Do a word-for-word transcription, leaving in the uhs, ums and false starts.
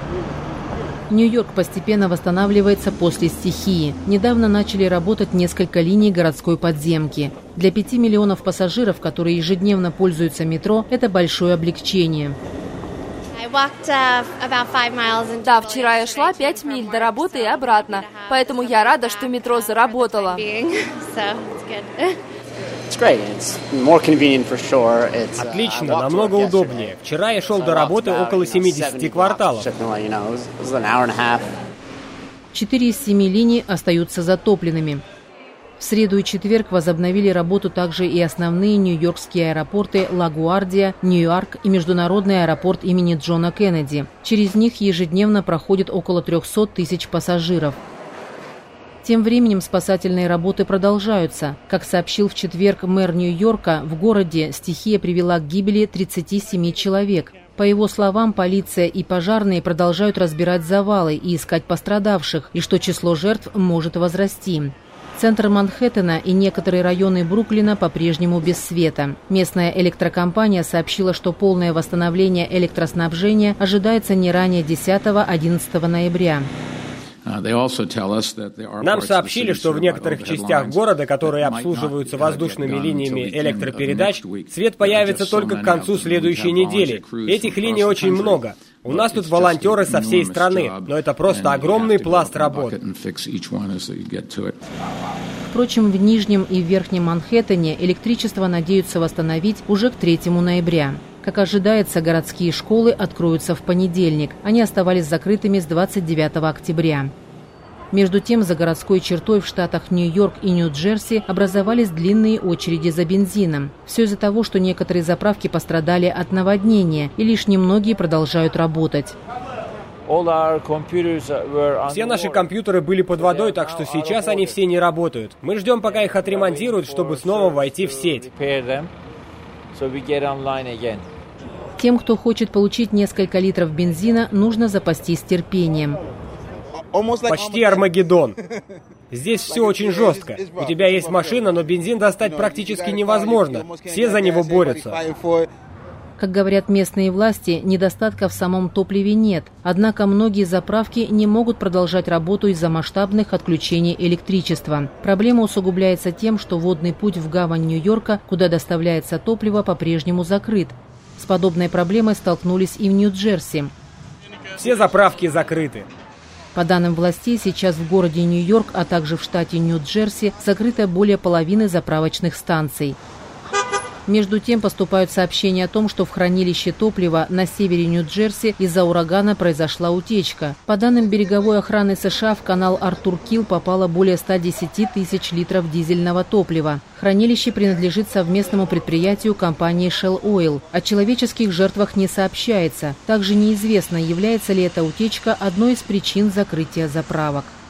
Нью-Йорк постепенно восстанавливается после стихии. Недавно начали работать несколько линий городской подземки. Для пяти миллионов пассажиров, которые ежедневно пользуются метро, это большое облегчение. Да, вчера я шла пять миль до работы и обратно, поэтому я рада, что метро заработало. Отлично, намного удобнее. Вчера я шел до работы около семидесяти кварталов. Четыре из семи линий остаются затопленными. В среду и четверг возобновили работу также и основные нью-йоркские аэропорты Ла-Гуардия, Ньюарк и международный аэропорт имени Джона Кеннеди. Через них ежедневно проходит около трехсот тысяч пассажиров. Тем временем спасательные работы продолжаются. Как сообщил в четверг мэр Нью-Йорка, в городе стихия привела к гибели тридцати семи человек. По его словам, полиция и пожарные продолжают разбирать завалы и искать пострадавших, и что число жертв может возрасти. Центр Манхэттена и некоторые районы Бруклина по-прежнему без света. Местная электрокомпания сообщила, что полное восстановление электроснабжения ожидается не ранее десятого-одиннадцатого ноября. Нам сообщили, что в некоторых частях города, которые обслуживаются воздушными линиями электропередач, свет появится только к концу следующей недели. Этих линий очень много. У нас тут волонтеры со всей страны, но это просто огромный пласт работы. Впрочем, в Нижнем и Верхнем Манхэттене электричество надеются восстановить уже к третьему ноября. Как ожидается, городские школы откроются в понедельник. Они оставались закрытыми с двадцать девятого октября. Между тем, за городской чертой в штатах Нью-Йорк и Нью-Джерси образовались длинные очереди за бензином. Все из-за того, что некоторые заправки пострадали от наводнения, и лишь немногие продолжают работать. Все наши компьютеры были под водой, так что сейчас они все не работают. Мы ждем, пока их отремонтируют, чтобы снова войти в сеть. Тем, кто хочет получить несколько литров бензина, нужно запастись терпением. Почти Армагеддон. Здесь все очень жестко. У тебя есть машина, но бензин достать практически невозможно. Все за него борются. Как говорят местные власти, недостатка в самом топливе нет. Однако многие заправки не могут продолжать работу из-за масштабных отключений электричества. Проблема усугубляется тем, что водный путь в гавань Нью-Йорка, куда доставляется топливо, по-прежнему закрыт. С подобной проблемой столкнулись и в Нью-Джерси. Все заправки закрыты. По данным властей, сейчас в городе Нью-Йорк, а также в штате Нью-Джерси, закрыто более половины заправочных станций. Между тем поступают сообщения о том, что в хранилище топлива на севере Нью-Джерси из-за урагана произошла утечка. По данным береговой охраны США, в канал Артур-Килл попало более ста десяти тысяч литров дизельного топлива. Хранилище принадлежит совместному предприятию компании Shell Oil. О человеческих жертвах не сообщается. Также неизвестно, является ли эта утечка одной из причин закрытия заправок.